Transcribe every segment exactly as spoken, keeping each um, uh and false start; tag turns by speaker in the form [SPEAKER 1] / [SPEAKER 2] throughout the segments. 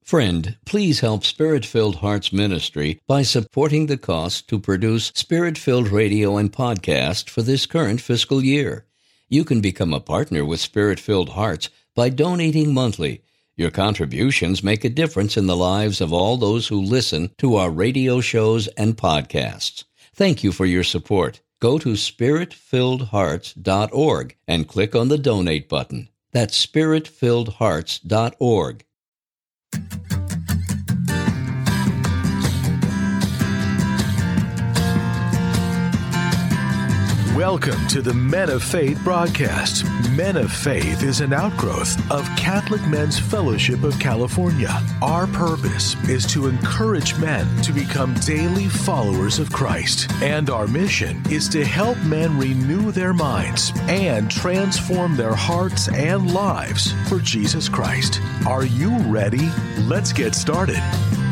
[SPEAKER 1] Friend, please help Spirit-Filled Hearts Ministry by supporting the cost to produce Spirit-Filled Radio and podcast for this current fiscal year. You can become a partner with Spirit-Filled Hearts by donating monthly. Your contributions make a difference in the lives of all those who listen to our radio shows and podcasts. Thank you for your support. Go to spirit filled hearts dot org and click on the donate button. That's spirit filled hearts dot org.
[SPEAKER 2] Welcome to the Men of Faith broadcast. Men of Faith is an outgrowth of Catholic Men's Fellowship of California. Our purpose is to encourage men to become daily followers of Christ. And our mission is to help men renew their minds and transform their hearts and lives for Jesus Christ. Are you ready? Let's get started.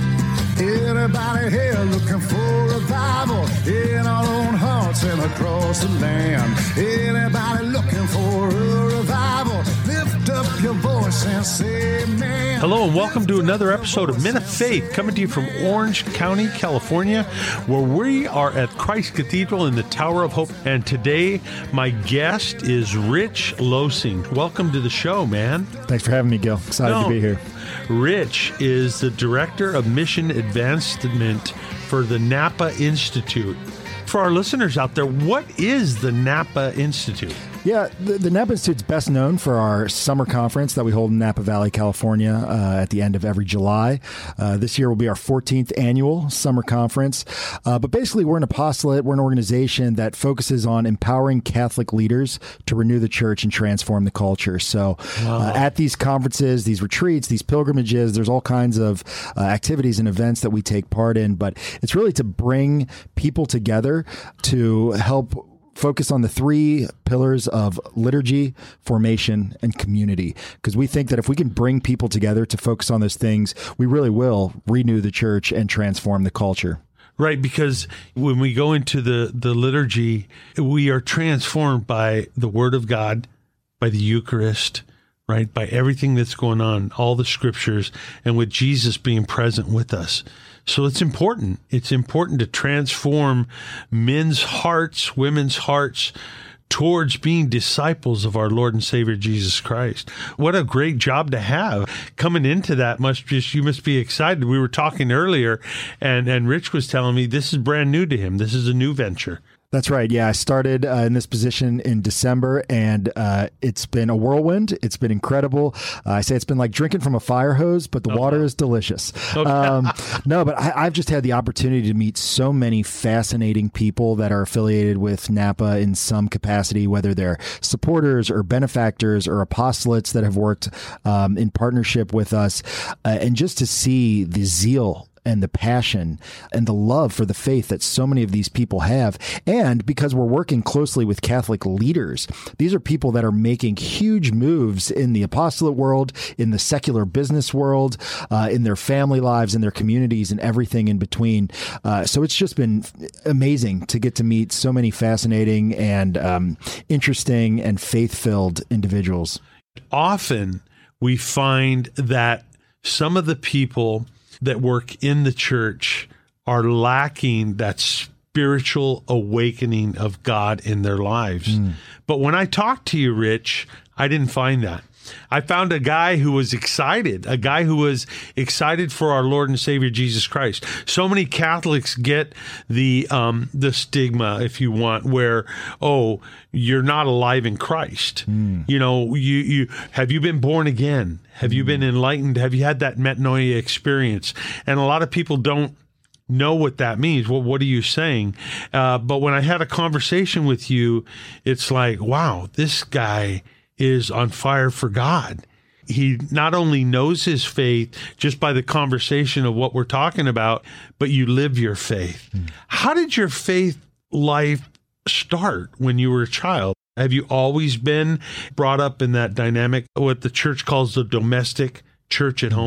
[SPEAKER 3] Everybody here looking for revival in our own hearts and across the land. Everybody looking for a revival. Lift up your voice and say amen.
[SPEAKER 4] Hello and welcome to another episode of Men of Faith, coming to you from Orange County, California, where we are at Christ Cathedral in the Tower of Hope. And today, my guest is Rich Losing. Welcome to the show, man.
[SPEAKER 5] Thanks for having me, Gil. Excited
[SPEAKER 4] no,
[SPEAKER 5] to be here.
[SPEAKER 4] Rich is the Director of Mission Advancement for the Napa Institute. For our listeners out there, what is the Napa Institute?
[SPEAKER 5] Yeah, the, the Napa Institute's best known for our summer conference that we hold in Napa Valley, California, uh, at the end of every July. Uh, this year will be our fourteenth annual summer conference. Uh, but basically, we're an apostolate. We're an organization that focuses on empowering Catholic leaders to renew the church and transform the culture. So
[SPEAKER 4] wow.
[SPEAKER 5] uh, at these conferences, these retreats, these pilgrimages, there's all kinds of uh, activities and events that we take part in. But it's really to bring people together to help focus on the three pillars of liturgy, formation, and community. Because we think that if we can bring people together to focus on those things, we really will renew the church and transform the culture.
[SPEAKER 4] Right, because when we go into the, the liturgy, we are transformed by the Word of God, by the Eucharist, right, by everything that's going on, all the scriptures, and with Jesus being present with us. So it's important. It's important to transform men's hearts, women's hearts towards being disciples of our Lord and Savior Jesus Christ. What a great job to have. Coming into that must just you must be excited. We were talking earlier, and, and Rich was telling me this is brand new to him. This is a new venture.
[SPEAKER 5] That's right. Yeah, I started uh, in this position in December, and uh, it's been a whirlwind. It's been incredible. Uh, I say it's been like drinking from a fire hose, but the okay. water is delicious. Okay. Um, no, but I, I've just had the opportunity to meet so many fascinating people that are affiliated with Napa in some capacity, whether they're supporters or benefactors or apostolates that have worked um, in partnership with us, uh, and just to see the zeal and the passion and the love for the faith that so many of these people have. And because we're working closely with Catholic leaders, these are people that are making huge moves in the apostolate world, in the secular business world, uh, in their family lives, in their communities, and everything in between. Uh, so it's just been amazing to get to meet so many fascinating and um, interesting and faith-filled individuals.
[SPEAKER 4] Often we find that some of the people that work in the church are lacking that spiritual awakening of God in their lives. Mm. But when I talked to you, Rich, I didn't find that. I found a guy who was excited, a guy who was excited for our Lord and Savior Jesus Christ. So many Catholics get the um, the stigma, if you want, where, oh, you're not alive in Christ. Mm. You know, you you have you been born again? Have mm. you been enlightened? Have you had that metanoia experience? And a lot of people don't know what that means. Well, what are you saying? Uh, but when I had a conversation with you, it's like, wow, this guy is on fire for God. He not only knows his faith just by the conversation of what we're talking about, but you live your faith. Mm. How did your faith life start when you were a child? Have you always been brought up in that dynamic, what the church calls the domestic church at home?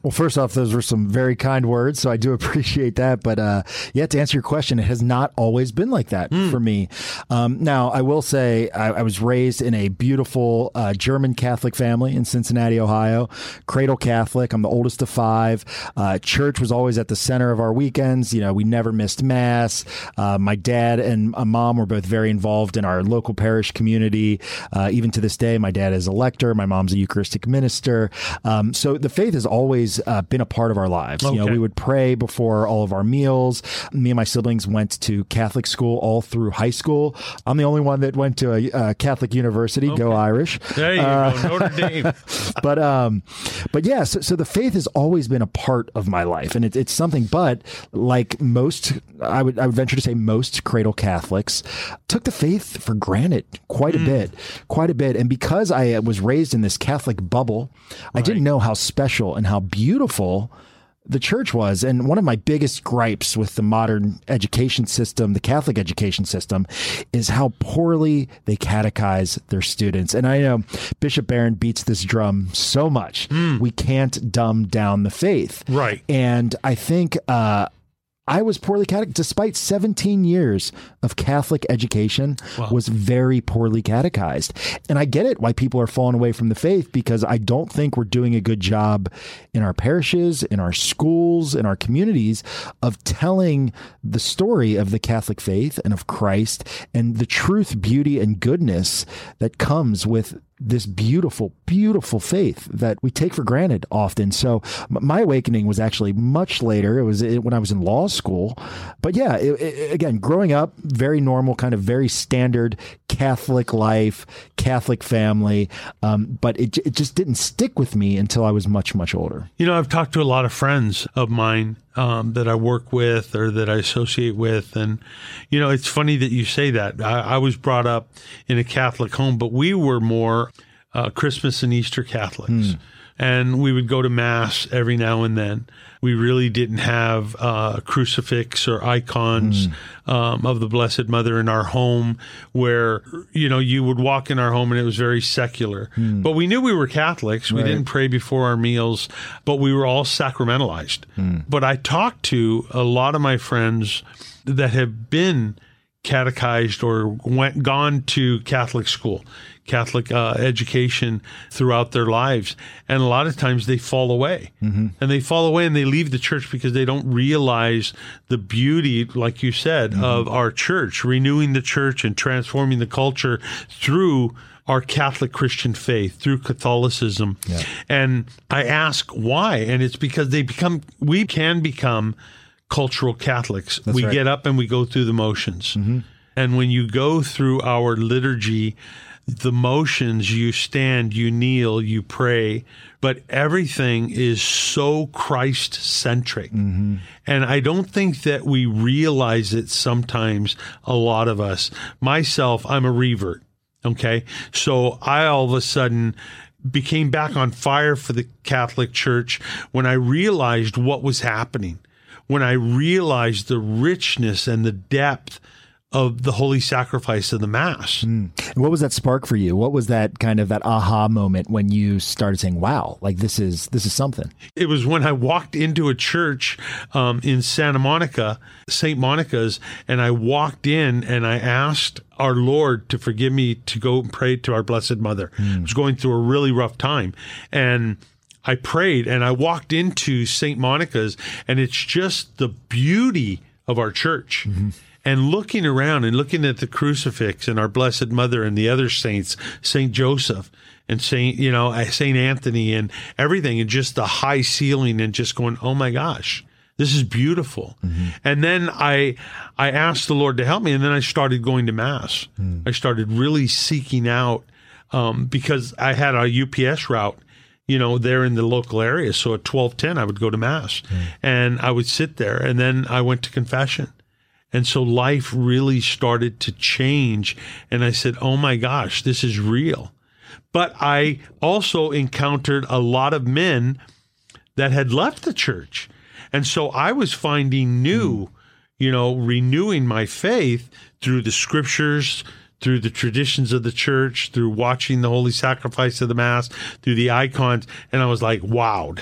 [SPEAKER 5] Well, first off, those were some very kind words, so I do appreciate that. But uh, yeah, to answer your question, it has not always been like that mm. for me. Um, now, I will say I, I was raised in a beautiful uh, German Catholic family in Cincinnati, Ohio, cradle Catholic. I'm the oldest of five. Uh, church was always at the center of our weekends. You know, we never missed Mass. Uh, my dad and my mom were both very involved in our local parish community. Uh, even to this day, my dad is a lector. My mom's a Eucharistic minister. Um, so the faith has always Uh, been a part of our lives. Okay. You know, we would pray before all of our meals. Me and my siblings went to Catholic school all through high school. I'm the only one that went to a, a Catholic university. Okay. Go Irish!
[SPEAKER 4] There you uh, go, Notre Dame.
[SPEAKER 5] but um, but yeah, so, so the faith has always been a part of my life, and it, it's something. But like most, I would I would venture to say most cradle Catholics took the faith for granted quite mm. a bit, quite a bit. And because I was raised in this Catholic bubble, right. I didn't know how special and how beautiful beautiful the church was. And one of my biggest gripes with the modern education system, the Catholic education system, is how poorly they catechize their students. And I know Bishop Barron beats this drum so much. Mm. We can't dumb down the faith.
[SPEAKER 4] Right.
[SPEAKER 5] And I think, uh, I was poorly catechized, despite seventeen years of Catholic education, wow. was very poorly catechized. And I get it why people are falling away from the faith, because I don't think we're doing a good job in our parishes, in our schools, in our communities of telling the story of the Catholic faith and of Christ and the truth, beauty, and goodness that comes with this beautiful, beautiful faith that we take for granted often. So my awakening was actually much later. It was when I was in law school. But yeah, it, it, again, growing up, very normal, kind of very standard Catholic life, Catholic family. Um, but it, it just didn't stick with me until I was much, much older.
[SPEAKER 4] You know, I've talked to a lot of friends of mine Um, that I work with or that I associate with. And, you know, it's funny that you say that. I, I was brought up in a Catholic home, but we were more uh, Christmas and Easter Catholics. Mm. And we would go to Mass every now and then. We really didn't have uh, a crucifix or icons mm. um, of the Blessed Mother in our home where, you know, you would walk in our home and it was very secular. Mm. But we knew we were Catholics. We right. didn't pray before our meals, but we were all sacramentalized. Mm. But I talked to a lot of my friends that have been catechized or went gone to Catholic school, Catholic uh, education throughout their lives. And a lot of times they fall away. Mm-hmm. And they fall away and they leave the church because they don't realize the beauty, like you said, mm-hmm. of our church, renewing the church and transforming the culture through our Catholic Christian faith, through Catholicism. Yeah. And I ask why, and it's because they become, we can become cultural Catholics. That's we right. get up and we go through the motions. Mm-hmm. And when you go through our liturgy, the motions, you stand, you kneel, you pray, but everything is so Christ-centric. Mm-hmm. And I don't think that we realize it sometimes, a lot of us. Myself, I'm a revert, okay? So I all of a sudden became back on fire for the Catholic Church when I realized what was happening, when I realized the richness and the depth of the holy sacrifice of the Mass.
[SPEAKER 5] Mm. And what was that spark for you? What was that kind of that aha moment when you started saying, wow, like this is this is something?
[SPEAKER 4] It was when I walked into a church um, in Santa Monica, Saint Monica's, and I walked in and I asked our Lord to forgive me to go and pray to our Blessed Mother. Mm. I was going through a really rough time. And I prayed and I walked into Saint Monica's, and it's just the beauty of our church. Mm-hmm. And looking around and looking at the crucifix and our Blessed Mother and the other saints, Saint Joseph and Saint, you know, Saint Anthony and everything, and just the high ceiling, and just going, oh my gosh, this is beautiful. Mm-hmm. And then I, I asked the Lord to help me, and then I started going to Mass. Mm. I started really seeking out, um, because I had a U P S route, you know, there in the local area. So at twelve ten, I would go to Mass, mm. and I would sit there, and then I went to confession. And so life really started to change. And I said, oh my gosh, this is real. But I also encountered a lot of men that had left the church. And so I was finding new, mm. you know, renewing my faith through the scriptures, through the traditions of the church, through watching the holy sacrifice of the Mass, through the icons. And I was like, wowed.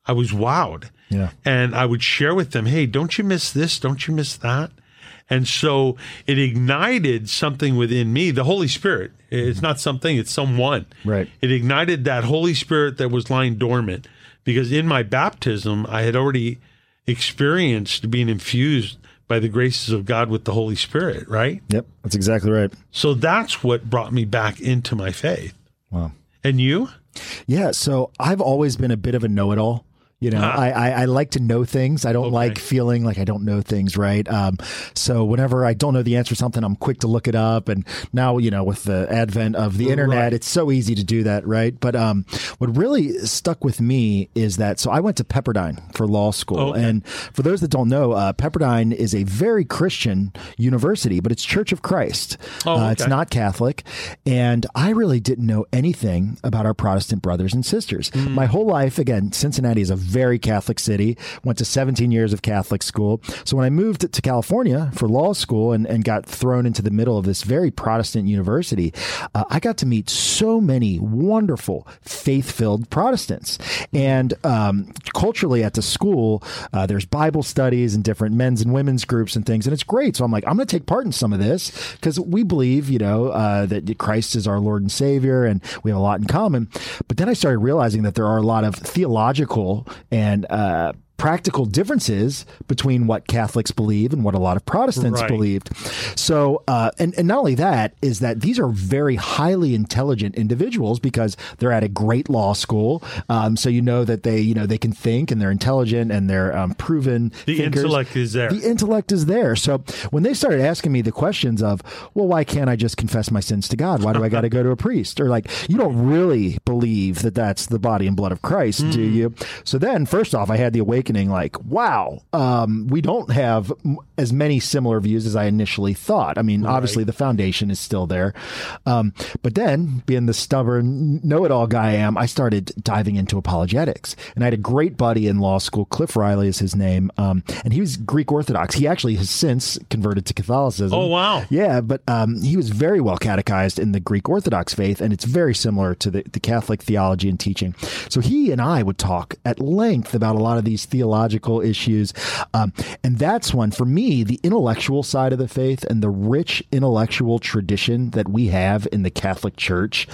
[SPEAKER 4] I was wowed.
[SPEAKER 5] Yeah.
[SPEAKER 4] And I would share with them, hey, don't you miss this? Don't you miss that? And so it ignited something within me, the Holy Spirit. It's not something, it's someone.
[SPEAKER 5] Right.
[SPEAKER 4] It ignited that Holy Spirit that was lying dormant, because in my baptism, I had already experienced being infused by the graces of God with the Holy Spirit, right?
[SPEAKER 5] Yep, that's exactly right.
[SPEAKER 4] So that's what brought me back into my faith.
[SPEAKER 5] Wow.
[SPEAKER 4] And you?
[SPEAKER 5] Yeah, so I've always been a bit of a know-it-all. You know,
[SPEAKER 4] Ah.
[SPEAKER 5] I, I, I like to know things. I don't
[SPEAKER 4] Okay.
[SPEAKER 5] like feeling like I don't know things, right? Um, so whenever I don't know the answer to something, I'm quick to look it up. And now, you know, with the advent of the internet,
[SPEAKER 4] Right.
[SPEAKER 5] it's so easy to do that, right? But um, what really stuck with me is that, so I went to Pepperdine for law school.
[SPEAKER 4] Okay.
[SPEAKER 5] And for those that don't know, uh, Pepperdine is a very Christian university, but it's Church of Christ.
[SPEAKER 4] Oh,
[SPEAKER 5] Uh, it's
[SPEAKER 4] okay.
[SPEAKER 5] not Catholic. And I really didn't know anything about our Protestant brothers and sisters.
[SPEAKER 4] Mm.
[SPEAKER 5] My whole life, again, Cincinnati is a very Catholic city, went to seventeen years of Catholic school. So when I moved to California for law school and, and got thrown into the middle of this very Protestant university, uh, I got to meet so many wonderful, faith-filled Protestants. And um, culturally at the school, uh, there's Bible studies and different men's and women's groups and things. And it's great. So I'm like, I'm going to take part in some of this because we believe, you know, uh, that Christ is our Lord and Savior and we have a lot in common. But then I started realizing that there are a lot of theological and uh, practical differences between what Catholics believe and what a lot of Protestants
[SPEAKER 4] Right.
[SPEAKER 5] believed. So, uh, and, and not only that, is that these are very highly intelligent individuals because they're at a great law school. Um, so you know that they, you know, they can think and they're intelligent and they're um, proven
[SPEAKER 4] The
[SPEAKER 5] thinkers.
[SPEAKER 4] intellect is there.
[SPEAKER 5] The intellect is there. So when they started asking me the questions of, well, why can't I just confess my sins to God? Why do I got to go to a priest? Or like, you don't really believe that that's the body and blood of Christ, do you? So then, first off, I had the awakening like, wow, um, we don't have m- as many similar views as I initially thought. I mean, obviously the foundation is still there. Um, but then, being the stubborn know-it-all guy I am, I started diving into apologetics. And I had a great buddy in law school, Cliff Riley is his name, um, and he was Greek Orthodox. He actually has since converted to Catholicism.
[SPEAKER 4] Oh, wow.
[SPEAKER 5] Yeah, but um, he was very well catechized in the Greek Orthodox faith, and it's very similar to the, the Catholic theology and teaching. So he and I would talk at length about a lot of these theological issues. Um, and that's when, for me, the intellectual side of the faith and the rich intellectual tradition that we have in the Catholic Church,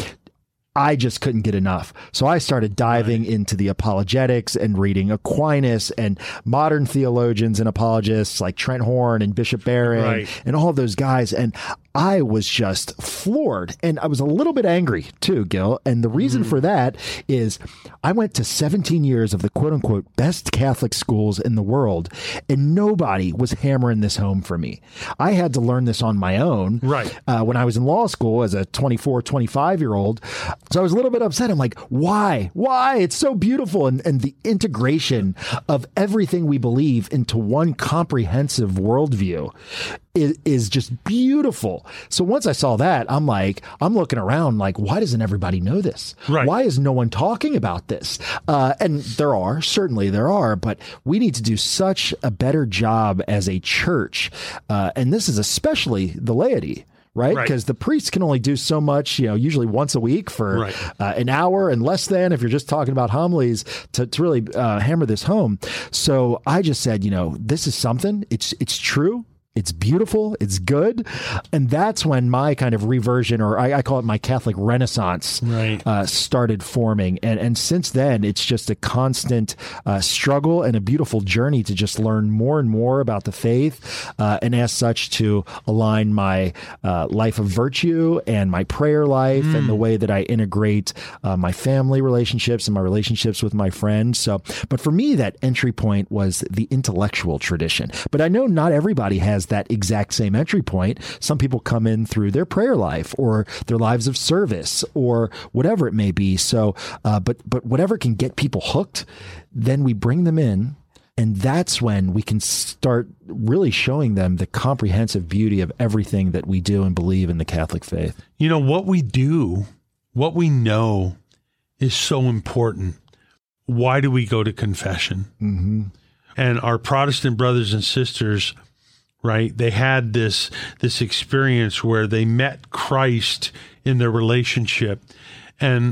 [SPEAKER 5] I just couldn't get enough. So I started diving into the apologetics and reading Aquinas and modern theologians and apologists like Trent Horn and Bishop Barron
[SPEAKER 4] Right.
[SPEAKER 5] and all of those guys. And I was just floored. And I was a little bit angry too, Gil. And the reason for that is I went to seventeen years of the quote unquote best Catholic schools in the world, and nobody was hammering this home for me. I had to learn this on my own.
[SPEAKER 4] Right.
[SPEAKER 5] Uh, when I was in law school as a twenty-four, twenty-five year old. So I was a little bit upset. I'm like, why? Why? It's so beautiful. And, and the integration of everything we believe into one comprehensive worldview is, is just beautiful. So once I saw that, I'm like, I'm looking around like, why doesn't everybody know this?
[SPEAKER 4] Right.
[SPEAKER 5] Why is no one talking about this? Uh, and there are, certainly there are, but we need to do such a better job as a church. Uh, and this is especially the laity. Right?
[SPEAKER 4] Right.
[SPEAKER 5] Because the priests can only do so much, you know, usually once a week for
[SPEAKER 4] Right.
[SPEAKER 5] uh, an hour and less than if you're just talking about homilies to, to really uh, hammer this home. So I just said, you know, this is something. It's it's true. It's beautiful. It's good. And that's when my kind of reversion, or I, I call it my Catholic Renaissance,
[SPEAKER 4] Right.
[SPEAKER 5] uh, started forming. And and since then, it's just a constant uh, struggle and a beautiful journey to just learn more and more about the faith. Uh, and as such, to align my uh, life of virtue and my prayer life and the way that I integrate uh, my family relationships and my relationships with my friends. So, but for me, that entry point was the intellectual tradition. But I know not everybody has that exact same entry point. Some people come in through their prayer life or their lives of service or whatever it may be. So, uh, but but whatever can get people hooked, then we bring them in. And that's when we can start really showing them the comprehensive beauty of everything that we do and believe in the Catholic faith.
[SPEAKER 4] You know, what we do, what we know is so important. Why do we go to confession?
[SPEAKER 5] Mm-hmm.
[SPEAKER 4] And our Protestant brothers and sisters, right, they had this this experience where they met Christ in their relationship. And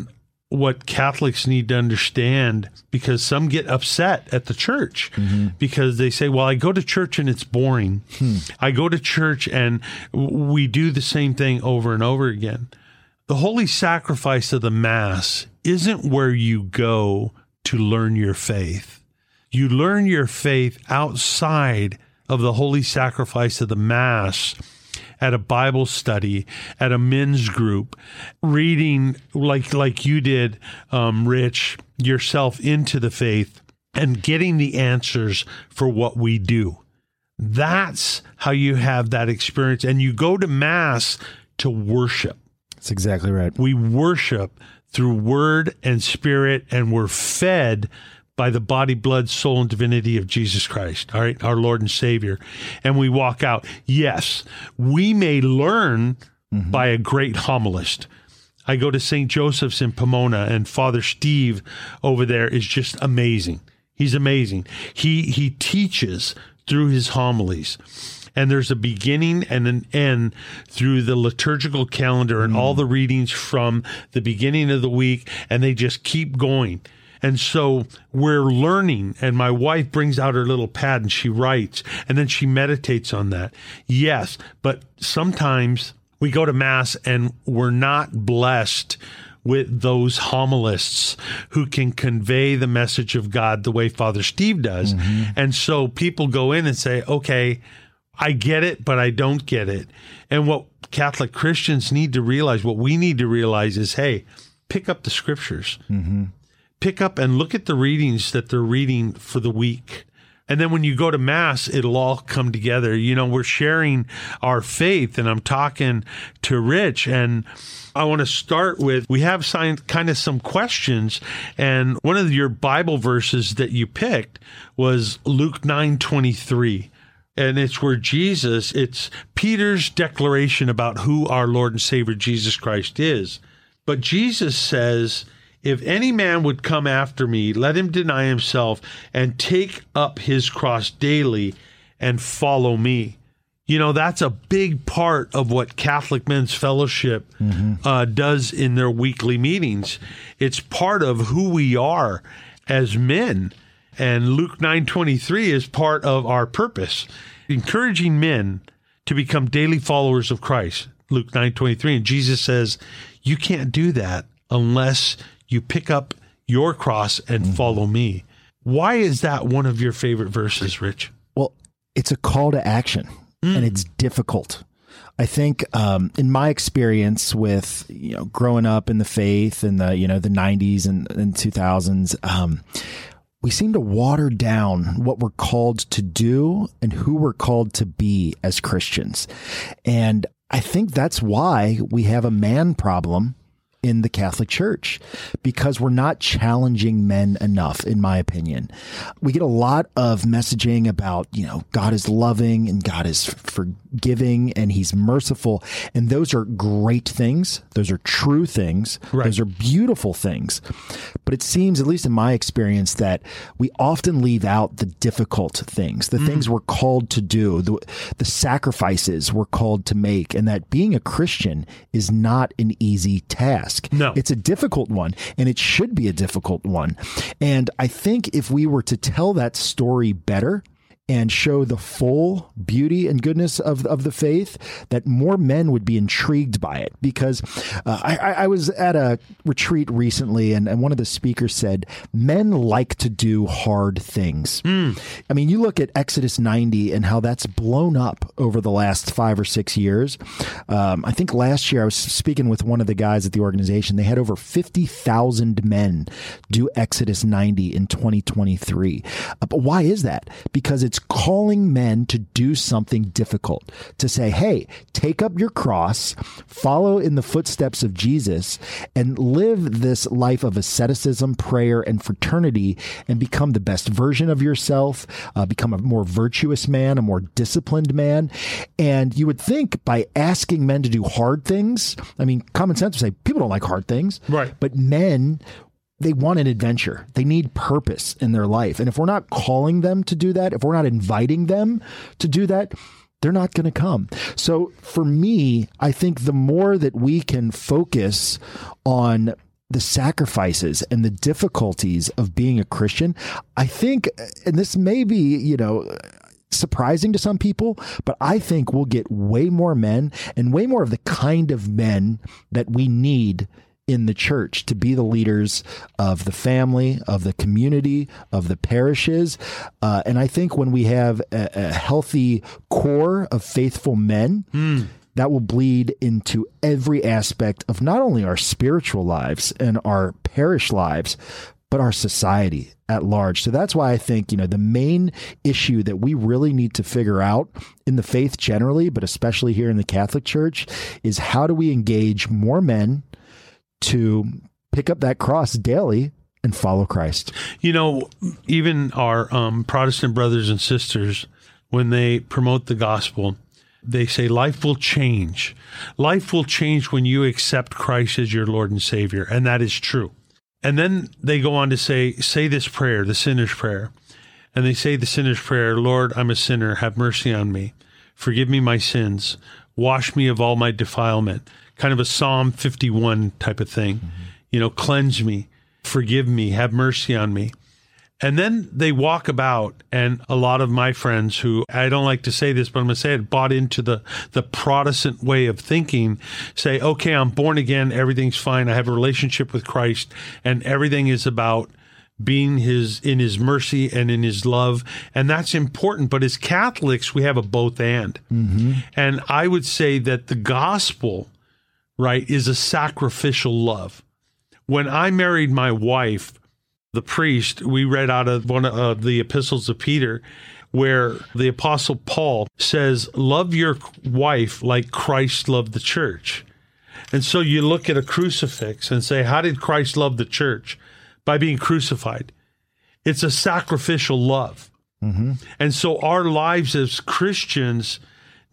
[SPEAKER 4] what Catholics need to understand, because some get upset at the church mm-hmm. because they say, well, I go to church and it's boring. Hmm. I go to church and we do the same thing over and over again. The holy sacrifice of the Mass isn't where you go to learn your faith. You learn your faith outside of the holy sacrifice of the Mass, at a Bible study, at a men's group, reading like like you did, um, Rich, yourself into the faith and getting the answers for what we do. That's how you have that experience. And you go to Mass to worship.
[SPEAKER 5] That's exactly right.
[SPEAKER 4] We worship through word and spirit, and we're fed by the body, blood, soul, and divinity of Jesus Christ, all right, our Lord and Savior. And we walk out. Yes, we may learn mm-hmm. by a great homilist. I go to Saint Joseph's in Pomona, and Father Steve over there is just amazing. He's amazing. He he teaches through his homilies. And there's a beginning and an end through the liturgical calendar and mm. all the readings from the beginning of the week, and they just keep going. And so we're learning, and my wife brings out her little pad and she writes, and then she meditates on that. Yes, but sometimes we go to Mass and we're not blessed with those homilists who can convey the message of God the way Father Steve does. Mm-hmm. And so people go in and say, okay, I get it, but I don't get it. And what Catholic Christians need to realize, what we need to realize is, hey, pick up the scriptures. Mm-hmm. Pick up and look at the readings that they're reading for the week. And then when you go to Mass, it'll all come together. You know, we're sharing our faith, and I'm talking to Rich, and I want to start with, we have signed kind of some questions, and one of your Bible verses that you picked was Luke nine twenty-three. And it's where Jesus, it's Peter's declaration about who our Lord and Savior Jesus Christ is. But Jesus says, if any man would come after me, let him deny himself and take up his cross daily and follow me. You know, that's a big part of what Catholic Men's Fellowship mm-hmm. uh, does in their weekly meetings. It's part of who we are as men. And Luke nine twenty-three is part of our purpose, encouraging men to become daily followers of Christ. Luke nine twenty-three. And Jesus says, you can't do that unless you pick up your cross and mm-hmm. follow me. Why is that one of your favorite verses, Rich?
[SPEAKER 5] Well, it's a call to action, mm. and it's difficult. I think um, in my experience with, you know, growing up in the faith in the, you know, the nineties and, and two thousands, um, we seem to water down what we're called to do and who we're called to be as Christians. And I think that's why we have a man problem in the Catholic Church, because we're not challenging men enough, in my opinion. We get a lot of messaging about, you know, God is loving and God is forgiving and he's merciful. And those are great things. Those are true things. Right. Those are beautiful things. But it seems, at least in my experience, that we often leave out the difficult things, the mm. things we're called to do, the, the sacrifices we're called to make, and that being a Christian is not an easy task.
[SPEAKER 4] No.
[SPEAKER 5] It's a difficult one, and it should be a difficult one. And I think if we were to tell that story better and show the full beauty and goodness of, of the faith, that more men would be intrigued by it. Because uh, I, I was at a retreat recently, and, and one of the speakers said, men like to do hard things. Mm. I mean, you look at Exodus ninety and how that's blown up over the last five or six years. Um, I think last year I was speaking with one of the guys at the organization. They had over fifty thousand men do Exodus ninety in twenty twenty-three. Uh, but why is that? Because it's calling men to do something difficult, to say, hey, take up your cross, follow in the footsteps of Jesus, and live this life of asceticism, prayer, and fraternity, and become the best version of yourself, uh, become a more virtuous man, a more disciplined man. And you would think by asking men to do hard things, I mean, common sense would say people don't like hard things,
[SPEAKER 4] right?
[SPEAKER 5] But men, they want an adventure. They need purpose in their life. And if we're not calling them to do that, if we're not inviting them to do that, they're not going to come. So for me, I think the more that we can focus on the sacrifices and the difficulties of being a Christian, I think, and this may be, you know, surprising to some people, but I think we'll get way more men and way more of the kind of men that we need in the church to be the leaders of the family, of the community, of the parishes. Uh, and I think when we have a, a healthy core of faithful men, mm. that will bleed into every aspect of not only our spiritual lives and our parish lives, but our society at large. So that's why I think, you know, the main issue that we really need to figure out in the faith generally, but especially here in the Catholic Church, is how do we engage more men to pick up that cross daily and follow Christ?
[SPEAKER 4] You know, even our um, Protestant brothers and sisters, when they promote the gospel, they say life will change. Life will change when you accept Christ as your Lord and Savior. And that is true. And then they go on to say, say this prayer, the sinner's prayer. And they say the sinner's prayer, Lord, I'm a sinner. Have mercy on me. Forgive me my sins. Wash me of all my defilement. Kind of a Psalm fifty-one type of thing. Mm-hmm. You know, cleanse me, forgive me, have mercy on me. And then they walk about, and a lot of my friends who, I don't like to say this, but I'm going to say it, bought into the, the Protestant way of thinking, say, okay, I'm born again, everything's fine, I have a relationship with Christ, and everything is about being his in his mercy and in his love. And that's important. But as Catholics, we have a both and. Mm-hmm. And I would say that the gospel, right, is a sacrificial love. When I married my wife, the priest, we read out of one of the epistles of Peter, where the Apostle Paul says, love your wife like Christ loved the church. And so you look at a crucifix and say, how did Christ love the church? By being crucified. It's a sacrificial love. Mm-hmm. And so our lives as Christians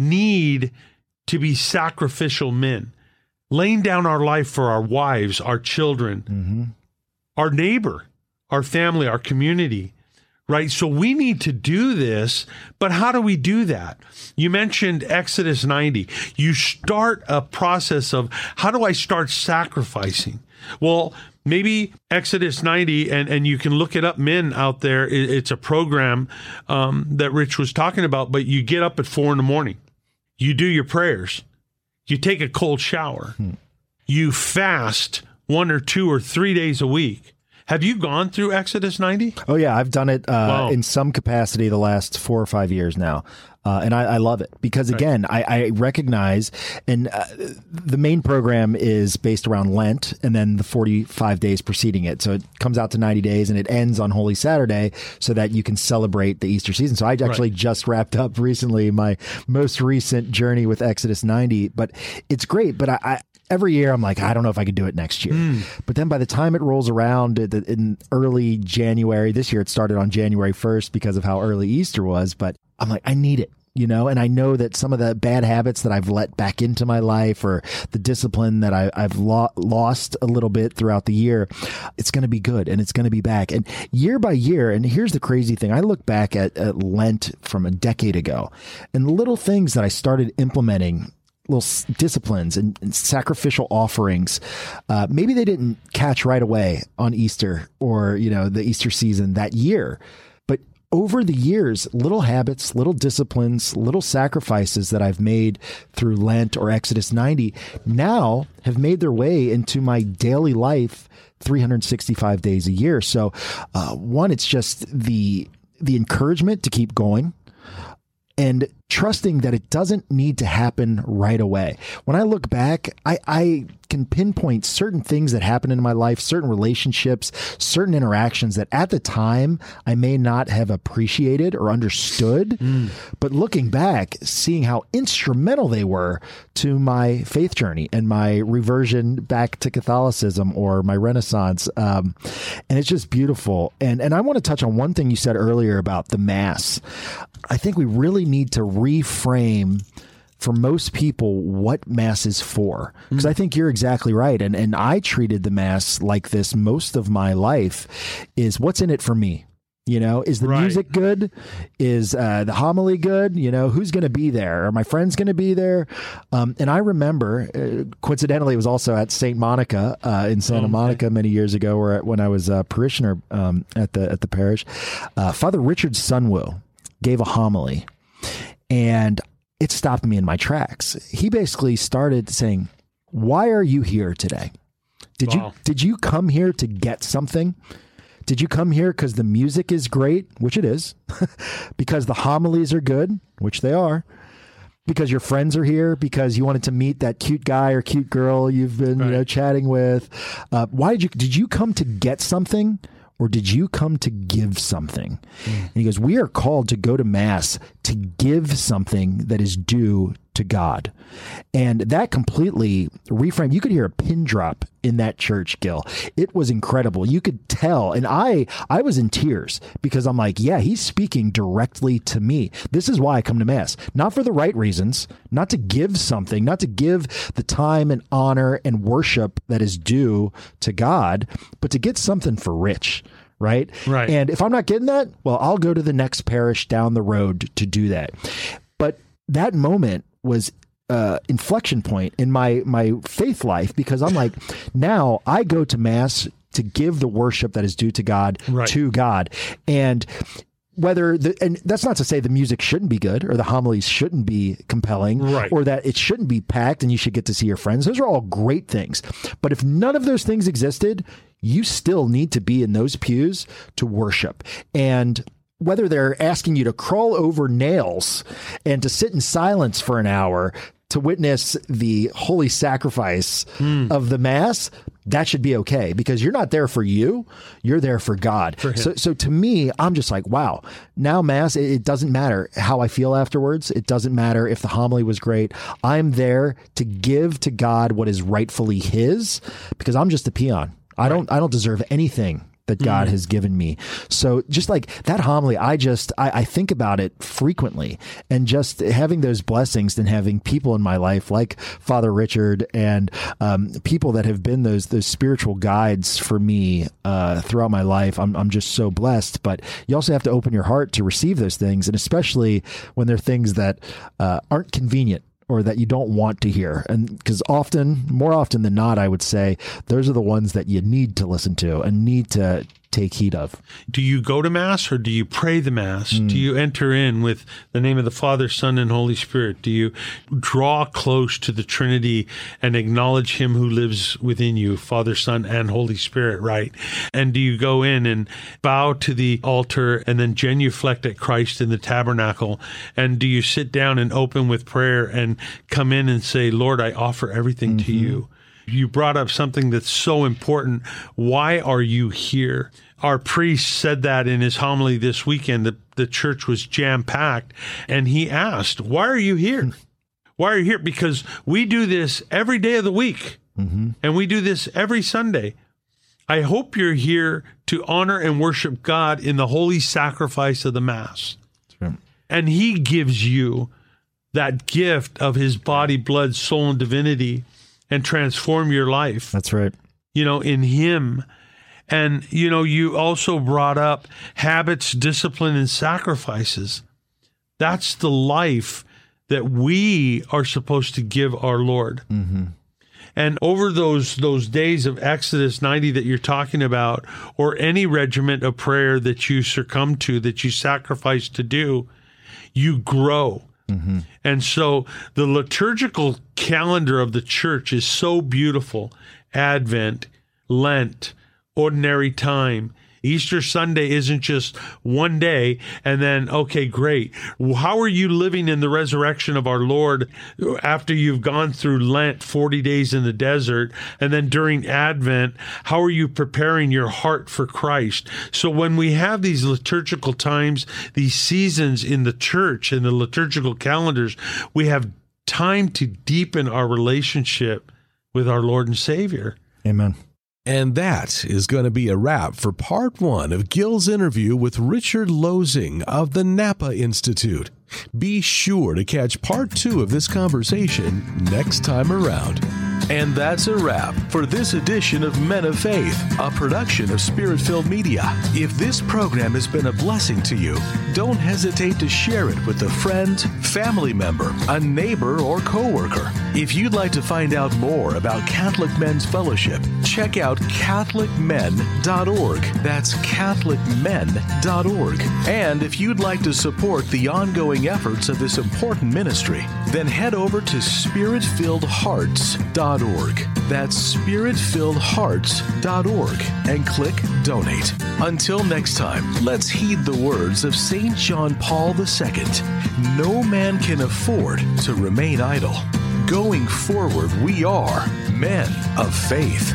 [SPEAKER 4] need to be sacrificial men, laying down our life for our wives, our children, mm-hmm. our neighbor, our family, our community, right? So we need to do this, but how do we do that? You mentioned Exodus ninety. You start a process of, how do I start sacrificing? Well, maybe Exodus ninety, and, and you can look it up, men out there. It, it's a program um, that Rich was talking about, but you get up at four in the morning. You do your prayers. You take a cold shower. Hmm. You fast one or two or three days a week. Have you gone through Exodus ninety?
[SPEAKER 5] Oh, yeah. I've done it uh,
[SPEAKER 4] wow.
[SPEAKER 5] in some capacity the last four or five years now. Uh, and I, I love it because, again, right. I, I recognize, and uh, the main program is based around Lent and then the forty-five days preceding it. So it comes out to ninety days and it ends on Holy Saturday so that you can celebrate the Easter season. So I actually right. just wrapped up recently my most recent journey with Exodus ninety, but it's great. But I, I every year I'm like, I don't know if I could do it next year. Mm. But then by the time it rolls around in early January, this year it started on January first because of how early Easter was, but I'm like, I need it. You know, and I know that some of the bad habits that I've let back into my life, or the discipline that I, I've lo- lost a little bit throughout the year, it's going to be good and it's going to be back. And year by year, and here's the crazy thing, I look back at, at Lent from a decade ago, and little things that I started implementing, little s- disciplines and, and sacrificial offerings, uh, maybe they didn't catch right away on Easter or, you know, the Easter season that year. Over the years, little habits, little disciplines, little sacrifices that I've made through Lent or Exodus ninety now have made their way into my daily life three hundred sixty-five days a year. So uh, one, it's just the the encouragement to keep going and trusting that it doesn't need to happen right away. When I look back, I, I can pinpoint certain things that happened in my life, certain relationships, certain interactions that at the time I may not have appreciated or understood. Mm. But looking back, seeing how instrumental they were to my faith journey and my reversion back to Catholicism or my Renaissance. Um, and it's just beautiful. And, and I want to touch on one thing you said earlier about the Mass. I think we really need to reframe for most people what Mass is for, because mm. I think you're exactly right. And, and I treated the Mass like this most of my life, is what's in it for me? You know, is the
[SPEAKER 4] Right.
[SPEAKER 5] music good? Is uh, the homily good? You know, who's going to be there? Are my friends going to be there? Um, and I remember, uh, coincidentally, it was also at Saint Monica uh, in Santa
[SPEAKER 4] Okay.
[SPEAKER 5] Monica many years ago, where when I was a parishioner um, at the at the parish, uh, Father Richard Sunwoo gave a homily, and it stopped me in my tracks. He basically started saying, "Why are you here today? Did
[SPEAKER 4] Wow.
[SPEAKER 5] you did you come here to get something?" Did you come here because the music is great, which it is, because the homilies are good, which they are, because your friends are here, because you wanted to meet that cute guy or cute girl you've been you know,
[SPEAKER 4] Right.
[SPEAKER 5] chatting with? Uh, why did you did you come to get something, or did you come to give something? Mm. And he goes, we are called to go to Mass to give something that is due to God. And that completely reframed. You could hear a pin drop in that church, Gil. It was incredible. You could tell. And I, I was in tears because I'm like, yeah, he's speaking directly to me. This is why I come to Mass, not for the right reasons, not to give something, not to give the time and honor and worship that is due to God, but to get something for Rich. Right.
[SPEAKER 4] Right.
[SPEAKER 5] And if I'm not getting that, well, I'll go to the next parish down the road to do that. But that moment was uh, inflection point in my my faith life, because I'm like, now I go to Mass to give the worship that is due to God,
[SPEAKER 4] Right.
[SPEAKER 5] to God. And whether the, and that's not to say the music shouldn't be good or the homilies shouldn't be compelling,
[SPEAKER 4] Right.
[SPEAKER 5] or that it shouldn't be packed and you should get to see your friends. Those are all great things. But if none of those things existed, you still need to be in those pews to worship. And whether they're asking you to crawl over nails and to sit in silence for an hour to witness the holy sacrifice mm. of the Mass, that should be okay, because you're not there for you. You're there for God.
[SPEAKER 4] For him.
[SPEAKER 5] So, so to me, I'm just like, wow, now Mass, it, it doesn't matter how I feel afterwards. It doesn't matter if the homily was great. I'm there to give to God what is rightfully his, because I'm just a peon. I
[SPEAKER 4] Right.
[SPEAKER 5] don't, I don't deserve anything that God mm. has given me. So just like that homily, I just, I, I think about it frequently, and just having those blessings and having people in my life like Father Richard and um, people that have been those, those spiritual guides for me uh, throughout my life. I'm, I'm just so blessed, but you also have to open your heart to receive those things. And especially when they're things that uh, aren't convenient, or that you don't want to hear. And because often, more often than not, I would say those are the ones that you need to listen to and need to take heed of.
[SPEAKER 4] Do you go to Mass, or do you pray the Mass? Mm. Do you enter in with the name of the Father, Son, and Holy Spirit? Do you draw close to the Trinity and acknowledge him who lives within you, Father, Son, and Holy Spirit, right? And do you go in and bow to the altar and then genuflect at Christ in the tabernacle? And do you sit down and open with prayer and come in and say, Lord, I offer everything mm-hmm. to you? You brought up something that's so important. Why are you here? Our priest said that in his homily this weekend. The, the church was jam-packed, and he asked, why are you here? Why are you here? Because we do this every day of the week, mm-hmm. and we do this every Sunday. I hope you're here to honor and worship God in the holy sacrifice of the Mass. Right. And he gives you that gift of his body, blood, soul, and divinity, and transform your life.
[SPEAKER 5] That's right.
[SPEAKER 4] You know, in him. And, you know, you also brought up habits, discipline, and sacrifices. That's the life that we are supposed to give our Lord. Mm-hmm. And over those those days of Exodus ninety that you're talking about, or any regiment of prayer that you succumb to, that you sacrifice to do, you grow. Mm-hmm. And so the liturgical calendar of the church is so beautiful. Advent, Lent, ordinary time. Easter Sunday isn't just one day and then, okay, great. How are you living in the resurrection of our Lord after you've gone through Lent, forty days in the desert, and then during Advent, how are you preparing your heart for Christ? So when we have these liturgical times, these seasons in the church and the liturgical calendars, we have time to deepen our relationship with our Lord and Savior.
[SPEAKER 5] Amen.
[SPEAKER 2] And that is going to be a wrap for part one of Gil's interview with Richard Losing of the Napa Institute. Be sure to catch part two of this conversation next time around. And that's a wrap for this edition of Men of Faith, a production of Spirit-Filled Media. If this program has been a blessing to you, don't hesitate to share it with a friend, family member, a neighbor, or coworker. If you'd like to find out more about Catholic Men's Fellowship, check out catholic men dot org. That's catholic men dot org. And if you'd like to support the ongoing efforts of this important ministry, then head over to spirit filled hearts dot org. That's spirit filled hearts dot org and click Donate. Until next time, let's heed the words of Saint John Paul the Second. No man can afford to remain idle. Going forward, we are men of faith.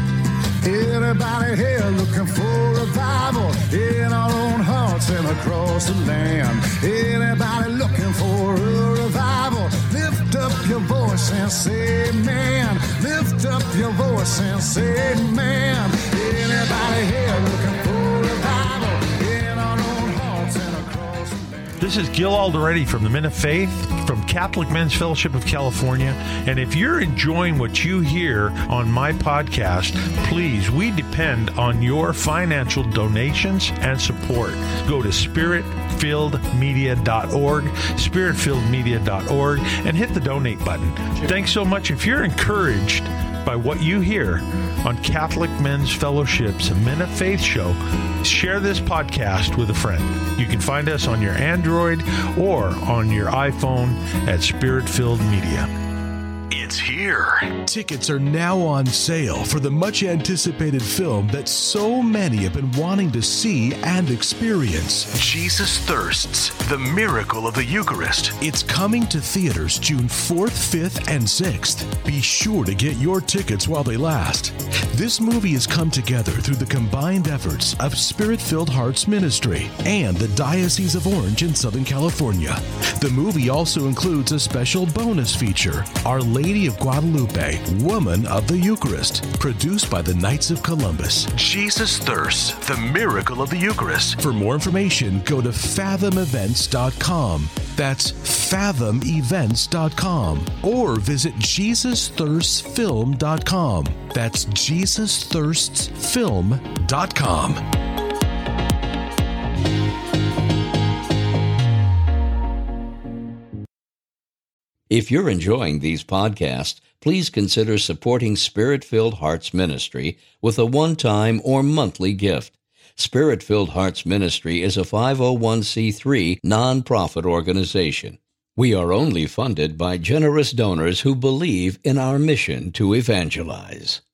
[SPEAKER 3] Everybody here looking for revival in our own hearts and across the land. Anybody looking for a revival, lift up your voice and say amen. Lift up your voice and say amen. Anybody here looking for revival in our own hearts and across the land.
[SPEAKER 4] This is Gil Alderetti from the Men of Faith from Catholic Men's Fellowship of California. And if you're enjoying what you hear on my podcast, please, we depend on your financial donations and support. Go to spirit filled media dot org, spirit filled media dot org, and hit the donate button. Sure. Thanks so much. If you're encouraged by what you hear on Catholic Men's Fellowship's Men of Faith show, share this podcast with a friend. You can find us on your Android or on your iPhone at Spirit-Filled Media.
[SPEAKER 2] It's here. Tickets are now on sale for the much-anticipated film that so many have been wanting to see and experience. Jesus Thirsts, the Miracle of the Eucharist. It's coming to theaters June fourth, fifth, and sixth. Be sure to get your tickets while they last. This movie has come together through the combined efforts of Spirit-Filled Hearts Ministry and the Diocese of Orange in Southern California. The movie also includes a special bonus feature, Our Lady of Guadalupe, Woman of the Eucharist, produced by the Knights of Columbus. Jesus Thirsts, the Miracle of the Eucharist. For more information, go to fathom events dot com. That's fathom events dot com. Or visit jesus thirsts film dot com. That's jesus thirsts film dot com.
[SPEAKER 1] If you're enjoying these podcasts, please consider supporting Spirit-Filled Hearts Ministry with a one-time or monthly gift. Spirit-Filled Hearts Ministry is a five oh one c three nonprofit organization. We are only funded by generous donors who believe in our mission to evangelize.